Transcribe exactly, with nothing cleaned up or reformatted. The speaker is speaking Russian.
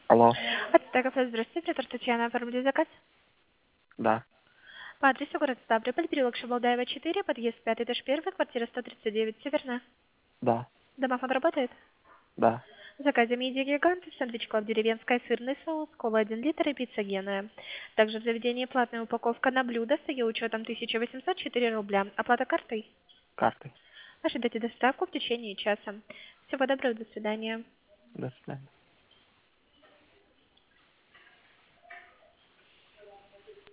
Алло, Ацтека, здравствуйте, оператор Татьяна, оформили заказ. да, По адресу город Ставрополь, переулок Шабалдаева, четыре, подъезд пятый, этаж первый, квартира сто тридцать девять, Северная. да, Домофон работает? да. В заказе мидии гигант, сэндвич клаб деревенская, сырный соус, кола один литр и пицца геная. Также в заведении платная упаковка на блюдо с ее учетом тысяча восемьсот четыре рубля. Оплата картой? Картой. Ожидайте доставку в течение часа. Всего доброго, до свидания. До свидания.